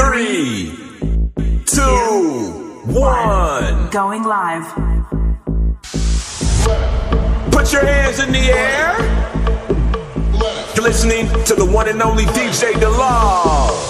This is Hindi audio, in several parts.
3, 2, 1. Going live. Put your hands in the air. You're listening to the one and only DJ DeLaw.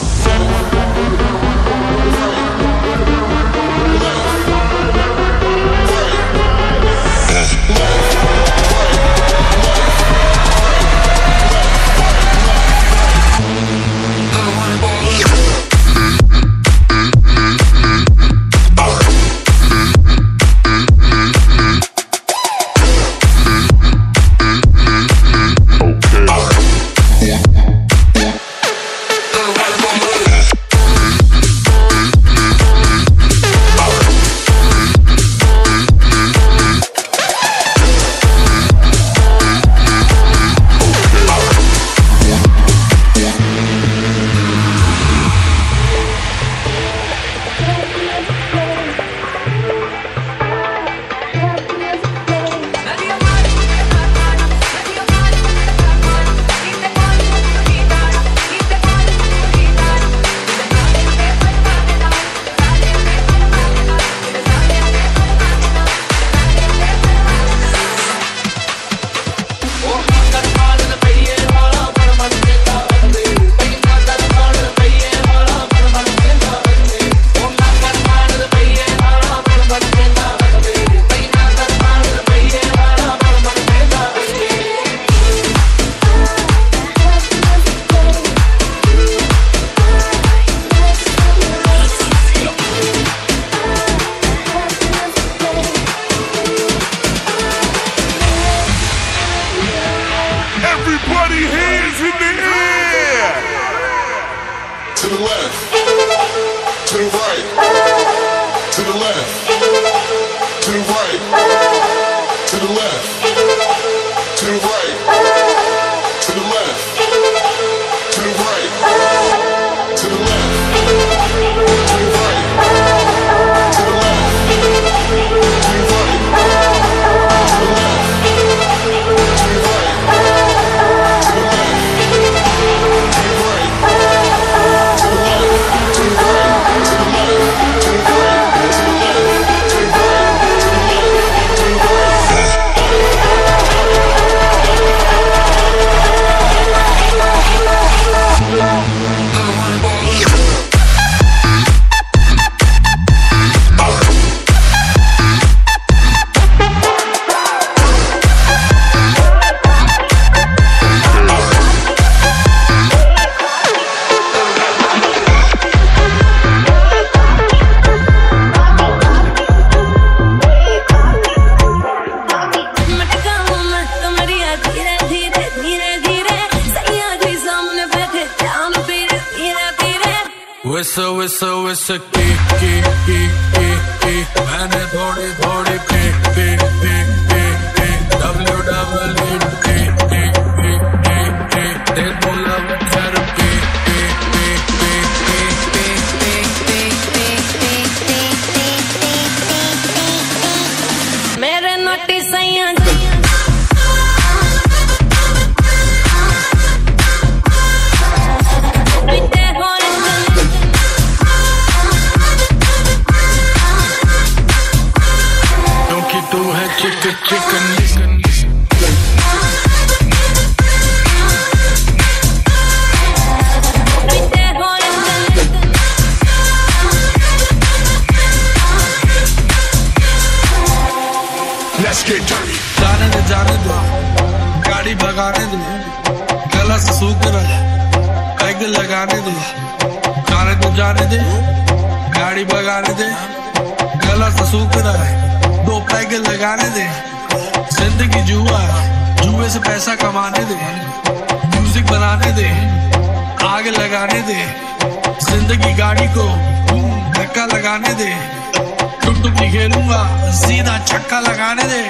मैंने थोड़ी थोड़ी मेरे नोटी सैया chicken. Let's get dirty. जाने दो गाड़ी भगाने दो गला सूख रहा है पैग लगाने दो जाने दे गाड़ी भगाने दे गला सूख रहा है दो पैग लगाने दे जिंदगी जुए से पैसा कमाने दे म्यूजिक बनाने दे आग लगाने दे जिंदगी गाड़ी को धक्का लगाने दे टुक टुक खेलूंगा सीधा छक्का लगाने दे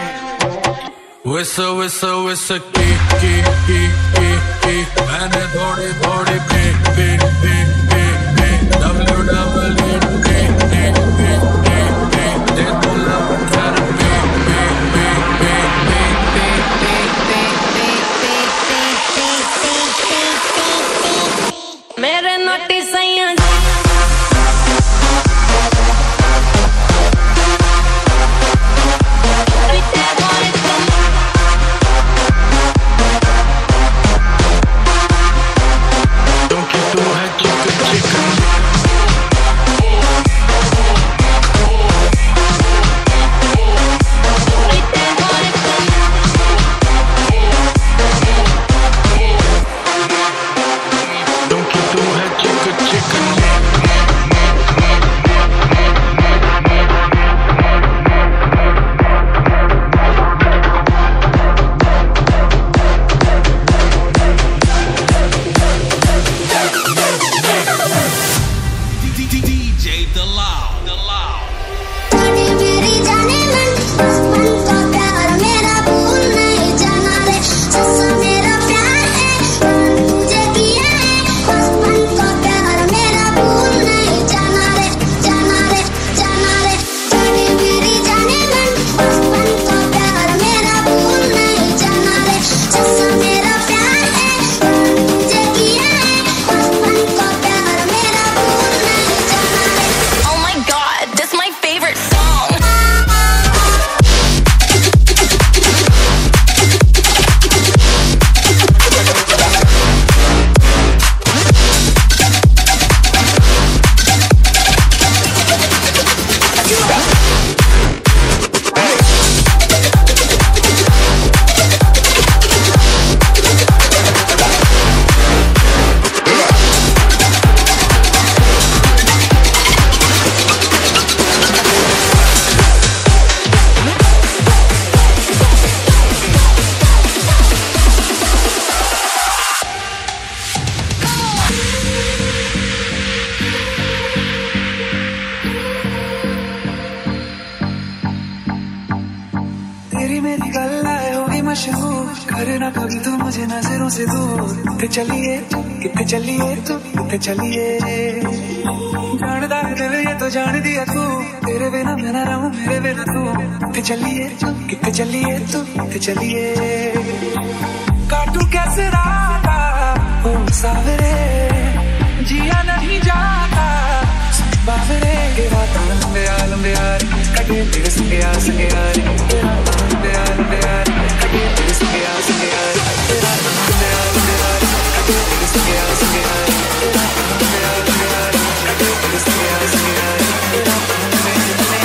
whistle की मैंने थोड़ी थोड़ी मेरे नोटी सैया मशहूर, करे ना कभी तो मुझे नजरों से दूर। कितने चलिए तू, कितने चलिए तू, कितने चलिए। जानदा है दिल ये तो जान दिया तू, तेरे बिना मैं ना रहूं मेरे बिना तू। कितने चलिए तू, कितने चलिए तू, कितने चलिए। काटू कैसे राता ओ सावरे, जिया नहीं जाता बावरे। के रात लंबे यार कटे तेरे संगे यार के रात लंबे यार कटे तेरे संगे यार के रात लंबे यार कटे तेरे संगे यार के रात लंबे यार कटे तेरे संगे यार के रात लंबे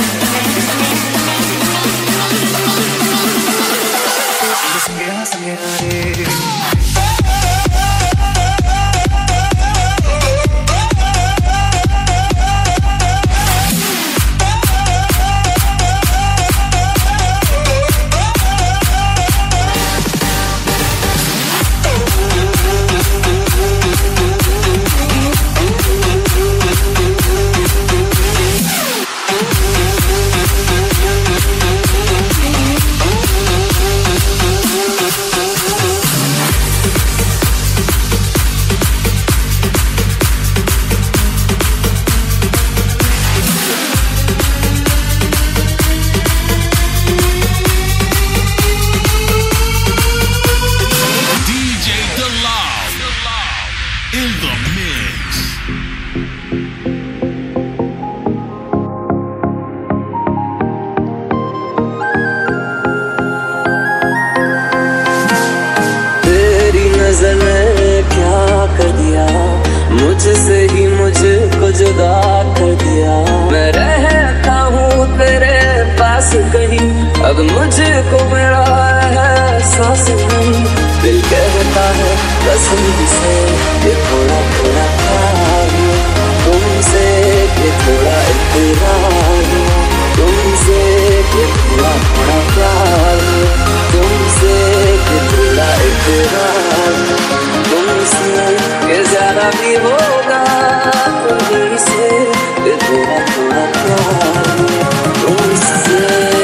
मुझसे ही मुझको जुदा कर दिया। मैं रहता हूँ तेरे पास कहीं, अब मुझको मेरा एहसास नहीं। दिल कहता है कसम से ये थोड़ा थोड़ा प्यार तुमसे, ये थोड़ा इकरार तुमसे, ये थोड़ा थोड़ा प्यार तुमसे, ये थोड़ा इकरार तुमसे, ये ज्यादा भी होगा तुमसे, ये थोड़ा थोड़ा प्यार तुमसे।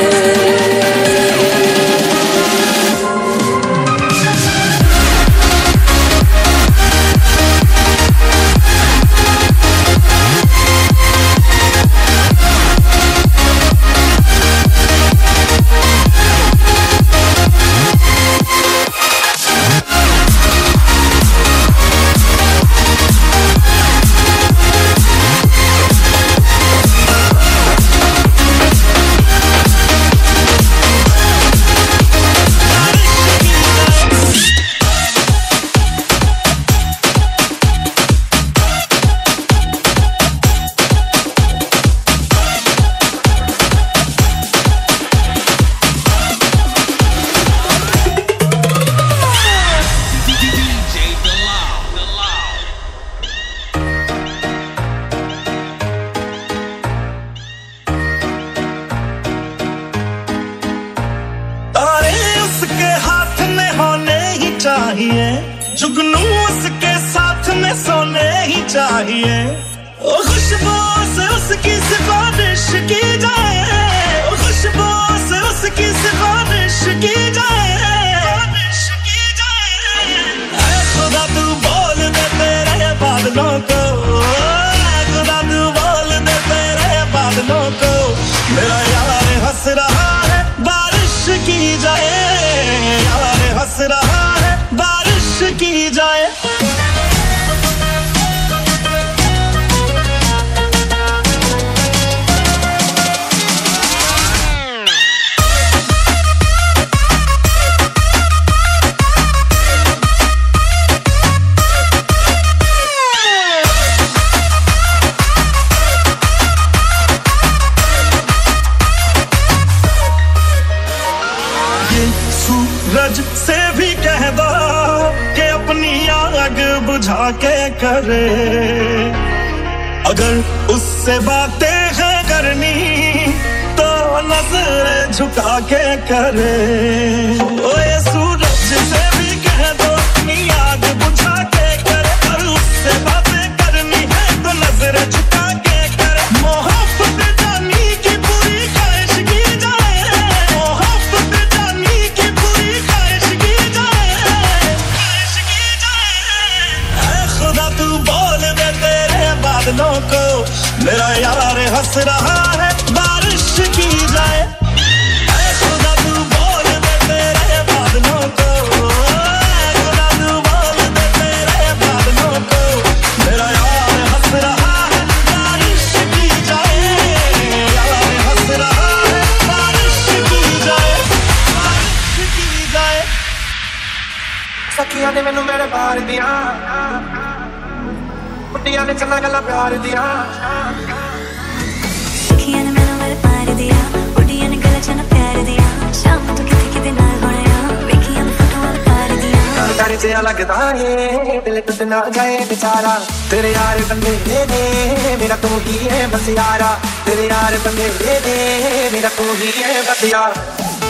जुगनू उसके साथ में सोने ही चाहिए। ओ खुशबू से उसकी सिफारिश की जाए, ओ खुशबू से उसकी सिफारिश की जाए। ऐ खुदा तू बोल दे तेरे बादलों को, ऐ खुदा तू बोल दे तेरे बादलों को, मेरा यार हंस रहा है बारिश की जाए, यार हंस रहा है बारिश की जाए। सूरज से भी कह दो कि अपनी आग बुझा के करे, अगर उससे बातें हैं करनी तो नजर झुका के करे। ओए सूरज से भी कह दो अपनी आग बुझा के करे, अगर उससे बातें करनी है तो नजर झुका के करे। मोहब्बत जानी की पूरी ख्वाहिश की जाए, मोहब्बत जानी की पूरी ख्वाहिश बादलों को, मेरा यार हंस रहा है बारिश की जाए। ऐ खुदा तू बोल दे तेरे बादलों को, ऐ खुदा तू बोल दे तेरे बादलों को, मेरा यार हंस रहा है बारिश की जाए। यार हंस रहा है बारिश की जाए, बारिश की जाए। सखियां ने मैनू मेरे बार दिया, बुढ़िया ने चला गला प्यार दिया। सखियां ने मैनू मेरे बार दिया, बुढ़िया ने गला चना प्यार दिया। शाम तो किथे किथे नाल होया, वेखियां फोटोआं कर दिया। तारे से लगदा है दिल टूट ना जाए बेचारा, तेरे यार बंदे दे मेरा तू ही है बस यारा। तेरे यार बंदे दे मेरा तू ही है बस यारा।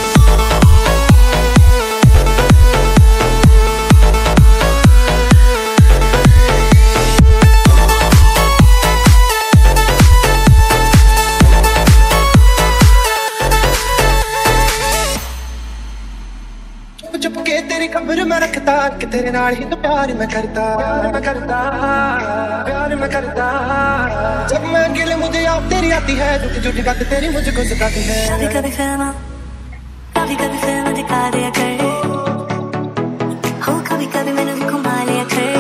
चुप के तेरी खबर में रखता कि तेरे नाल ही तो प्यार मैं करता, प्यार मैं करता। जब मैं गिल मुझे याद तेरी आती है, झूठी झूठी बात तेरी मुझको सताती है। कभी कभी फिल्म दिखा दिया कर, हो कभी कभी मैंने भी घुमा लिया कर।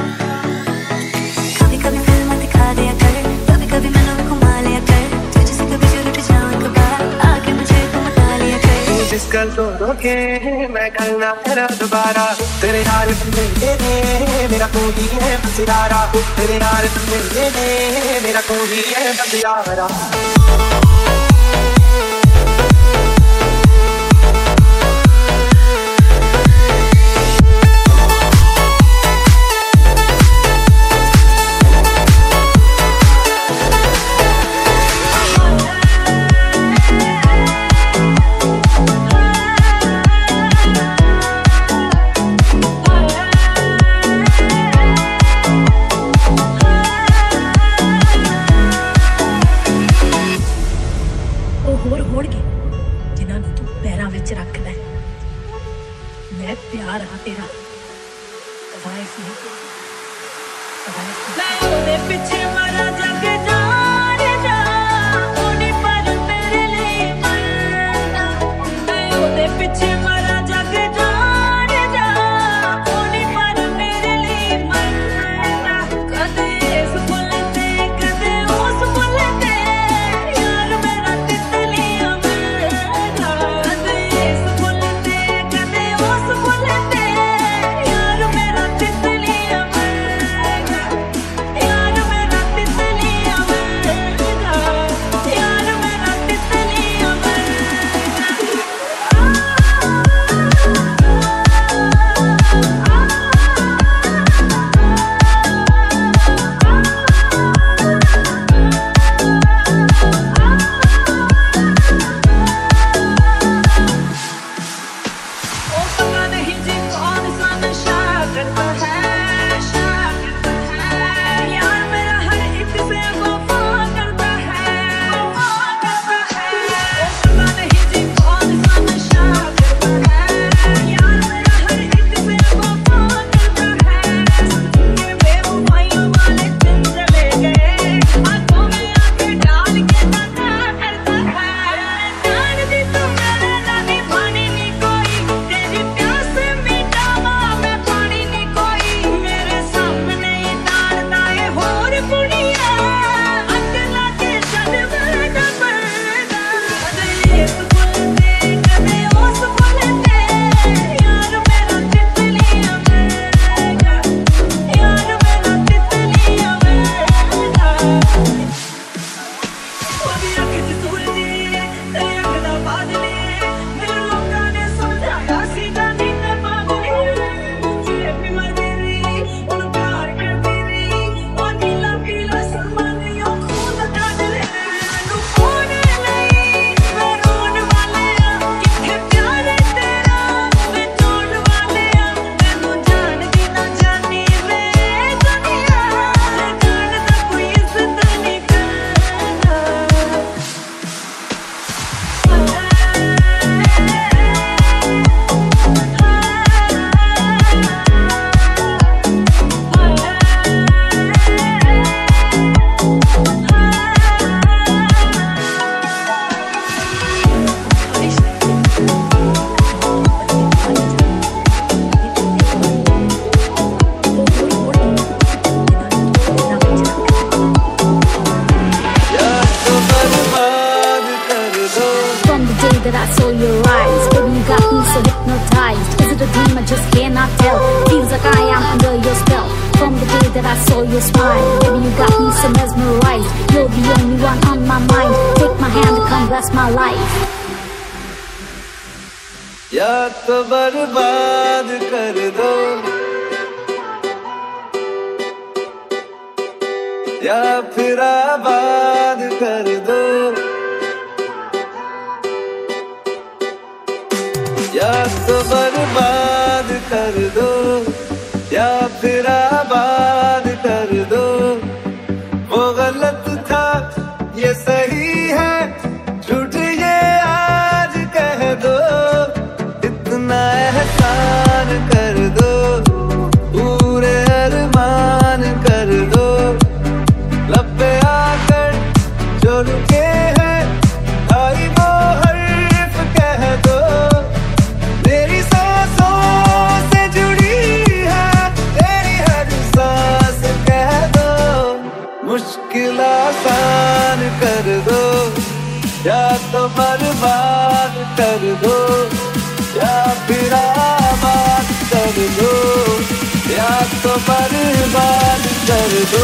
कभी कभी फिल्म दिखा दिया कर, कभी कभी मैंने भी घुमा लिया कर। तुझसे कभी जरूर उठ जाऊं एक बार, आके मुझे तो मता लिया कर। जिस कल तो रोके मैं करना तेरा दोबारा। तेरे यार बंदे दे मेरा तू ही है बस यारा। तेरे यार बंदे दे मेरा तू ही है बस यारा। that I saw your eyes. Baby, you got me so hypnotized. Is it a dream? I just cannot tell. Feels like I am under your spell. From the day that I saw your smile, baby, you got me so mesmerized. You're the only one on my mind. Take my hand, come bless my life. या तो बर्बाद कर दो या फिर आबाद कर दो, या तो बर्बाद कर दो या फिर आबाद कर दो। वो गलत था ये सही है, झूठ ये आज कह दो। इतना एहसान कर दो, पूरे अरमान कर दो। लब पे आकर जो रुके हैं आई वो हर्फ कह दो। मेरी सांसों से जुड़ी है तेरी हर सांस कह दो। मुश्किल आसान कर दो या तो बर्बाद कर दो या फिर आबाद कर दो, या तो बर्बाद कर दो।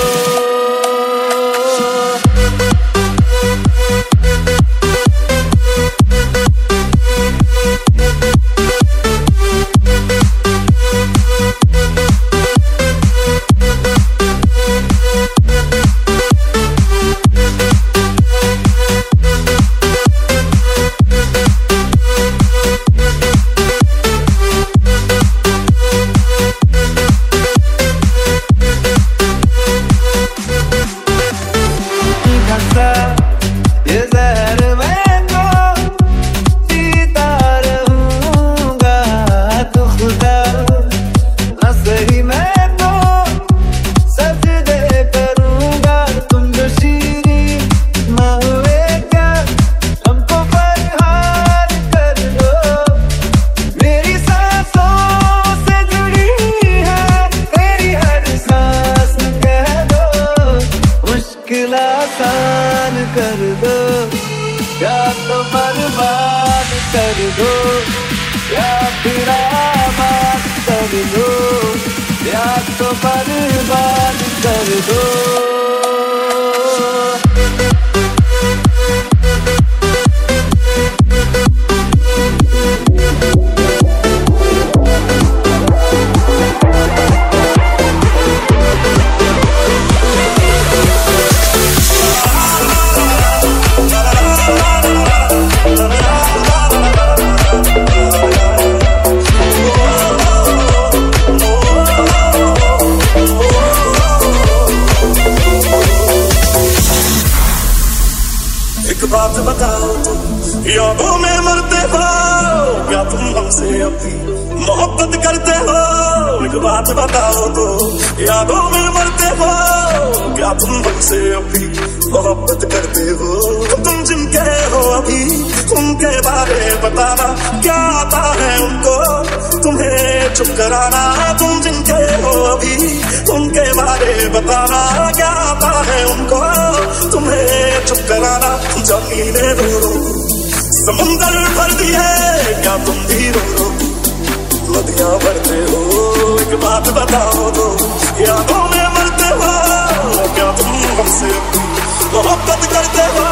आसान कर दो या तो बर्बाद कर दो या फिर आबाद कर दो, या तो बर्बाद कर दो। बात बताओ तुम यादों में मरते हो क्या तुम हमसे अपनी मोहब्बत करते हो? एक बात बताओ तो यादों में मरते हो क्या तुम हमसे अपनी मोहब्बत करते हो? तुम जिनके हो अभी उनके बारे बताना क्या आता है उनको तुम्हें चुप कराना? तुम जिनके हो अभी उनके बारे बताना क्या आता है उनको तुम्हें चुप कराना? जमीने रो रो समुंदर भर दिए क्या तुम भी रो रो नदियां भरते हो? एक बात बताओ तो यादों में मरते हो क्या तुम हमसे मोहब्बत करते हो?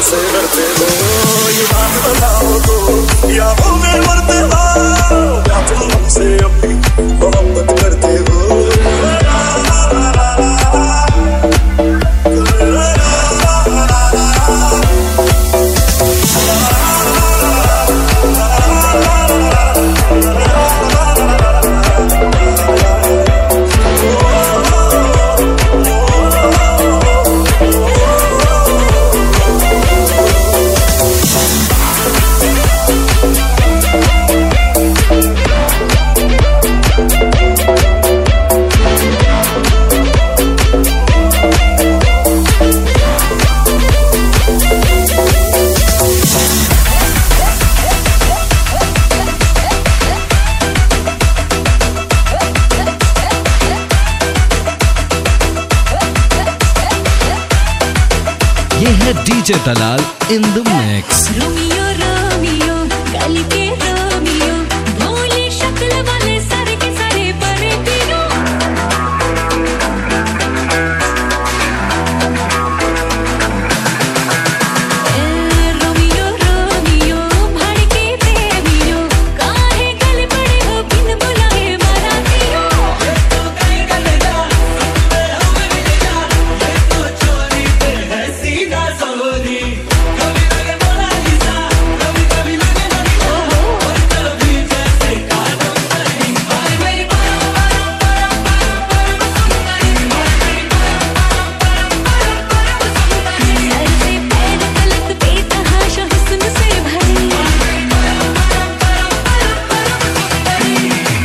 से डरते हो, ये बात बताओ तो, या वो मैं मरते हो, या तुम हमसे अब भी मोहब्बत करते हो। DJ Dalal in the mix. Romeo, Romeo, गली के रोमियो, भोली शक्ल वाले सारे के सारे परे पियो। रोमियो, रोमियो, भड़के प्रेमियो, काहे गले पड़े हो बिन बुलाए बारातियो। ये तो कहीं गले जा, हमारे जा, ये तो चोरी पे है सीधा सोरी। कभी लगे मोनालिसा, कभी कभी लगे नगीना, और कभी जैसे कादम नहीं। भाई मेरी परम परम परम परम परम सुंदरी, भाई मेरी परम परम परम परम परम सुंदरी। सर से पैर तलक बेतहाशा हुस्न से भरी, भाई मेरी परम परम परम परम परम सुंदरी।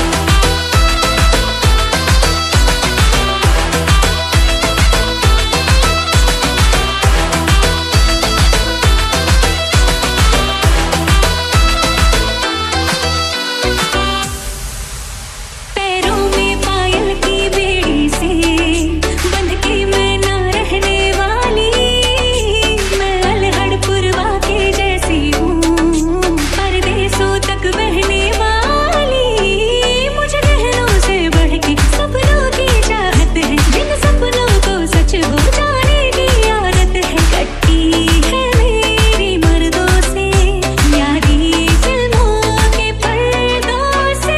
पैरों में पायल की बेड़ी से बंध के मैं ना रहने वाली। मैं अलहड़ पुरवा के जैसी हूँ, परदेसों तक बहने वाली। मुझे गहनों से बढ़ के सपनों की चाहत है, जिन सपनों को सच हो जाने की आदत है। कटी है मेरी मर्दों से यारी फिल्मों के पर्दों से।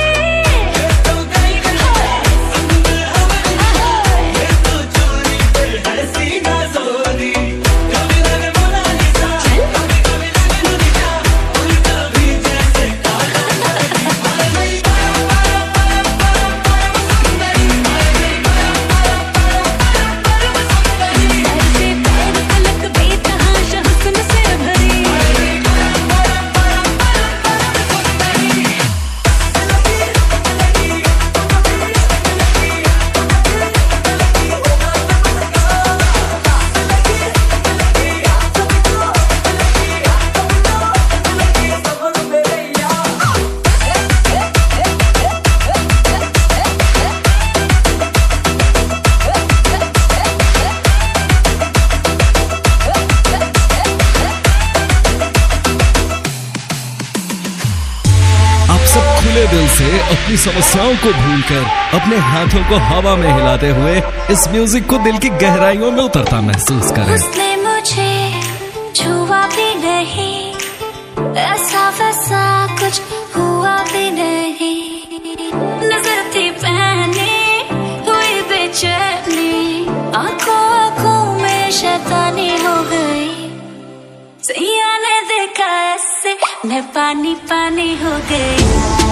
आप सब खुले दिल से अपनी समस्याओं को भूलकर अपने हाथों को हवा में हिलाते हुए इस म्यूजिक को दिल की गहराइयों में उतरता महसूस करें। उसने मुझे छुआ भी नहीं, ऐसा वैसा कुछ हुआ भी नहीं। नजर थी पहने हुई बेचैनी, आंखों आंखों में शैतानी हो गई। सैया ने देखा ऐसे, मैं पानी पानी हो गई।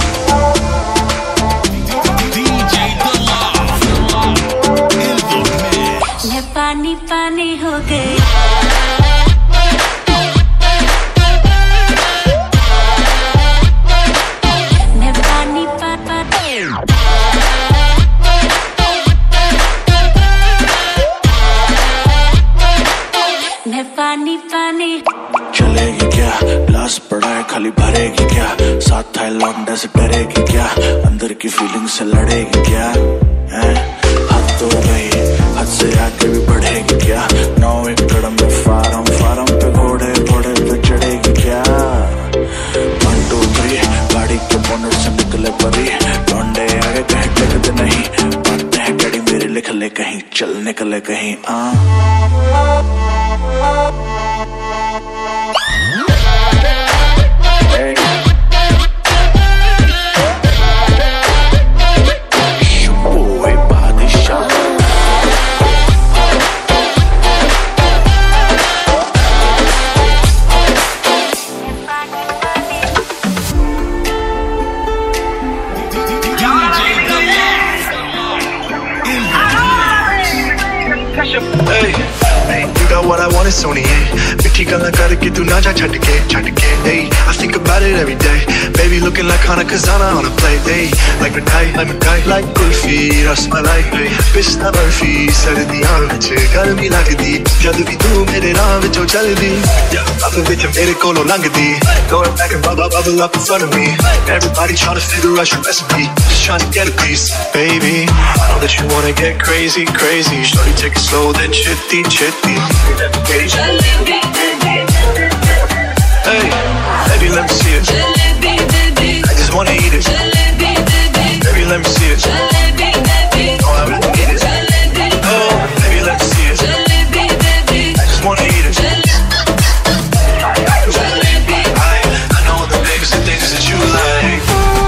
मैं पानी पानी हो गई। मैं पानी मैं पानी पानी। चलेगी क्या, लाश पड़ा है खाली भरेगी क्या, साथ है लौंडा से डरेगी क्या, अंदर की फीलिंग से लड़ेगी क्या, हैं? हद तो गई, हद से आगे भी बढ़ेगी क्या, 9 एकड़ में फार्म पे घोड़े पे चढ़ेगी क्या। 1 2 3 गाड़ी के बोनट से निकले परी, लौंडे आगे कहीं टिकते नहीं, बातें हैं गाड़ी मेरे लिख ले कहीं, चल निकले कहीं। Hey, you got what I want, it's only मिठी गल्ला करके तू ना जा छट के Hey, I think about it every day. Baby looking like Hana Kazana on a plate. Hey, like मिठाई like कुल्फी रसमलाई पिस्ता बर्फी सर्दियां विच गर्मी लगदी जद भी तू मेरे राह विचों चलदी अब विच मेरे कोलों लंघदी going back and bubble up in front of me. Everybody trying to figure out your recipe, just trying to get a piece. Baby, I know that you wanna get crazy. Shorty, take it slow, then chitty. Hey, baby, let me see it. I just wanna eat it. Baby, let me see it. Oh, I really need it. Oh, baby, let me see it. I just wanna eat it. I know the things that you like.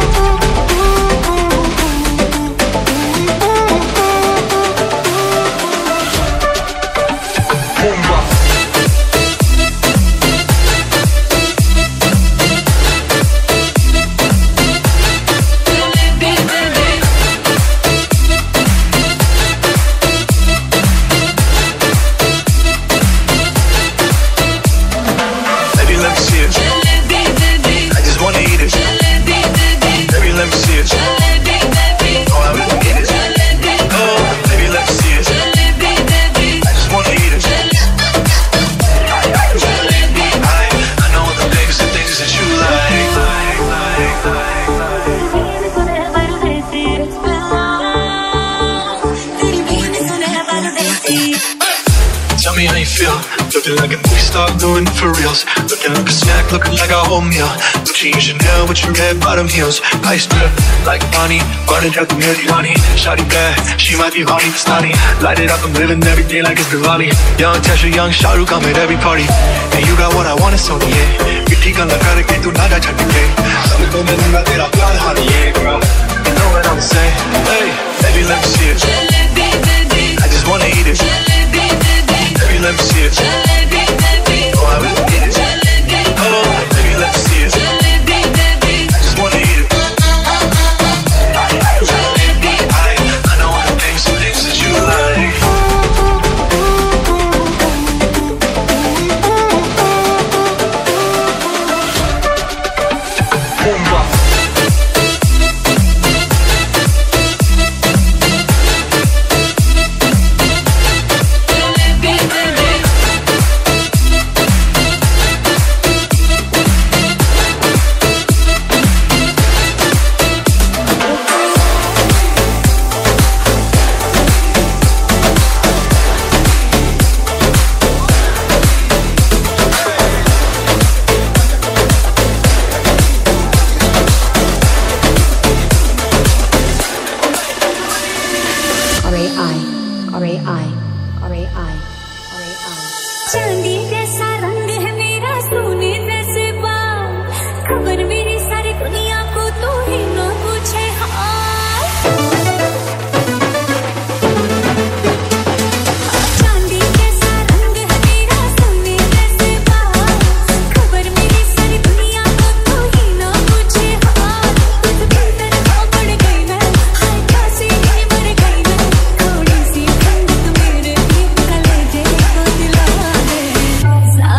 Tell me how you feel. Looking like a movie star doing it for reals. Looking like a snack, looking like a whole meal. Gucci and Chanel with your red bottom heels. Ice drip like Bonnie, running out the Milani. Shawty bad, she might be horny, snotty. Light it up, I'm living every day like it's Diwali. Young Tasha, young Shahrukh, I'm at every party. And you got what I want, it's only मिठी गल्ला करके तू ना जा छट के सब तो मैं दूंगा तेरा प्यार हानी girl. You know what I'm saying? Hey, baby, let me see it. I just wanna eat it. Baby, let me see it. Oh, I really need it. Oh, baby, let me see it. I just wanna eat it. I know all the things that you like. चांदी जैसा रंग है मेरा सोने जैसे बाल खबर मेरी सारी दुनिया को तू ही ना पूछे हाल चांदी जैसा रंग है मेरा सोने जैसे बाल खबर मेरी सारी दुनिया को तू ही ना पूछे हाल तुझ भीतर पड़ गई मैं हाय कैसी मर गई मैं थोड़ी सी ठंडक मेरे भी कलेजे को दिला दे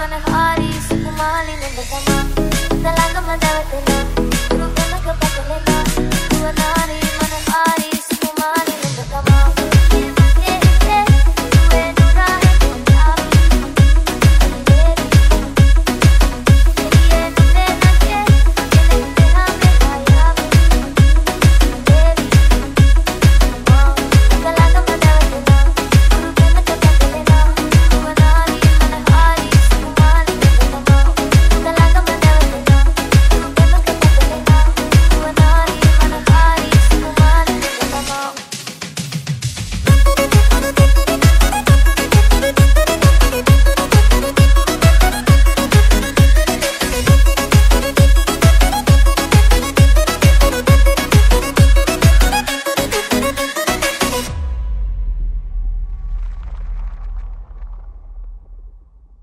Hari sukumali nenda sama Dalang kemadawat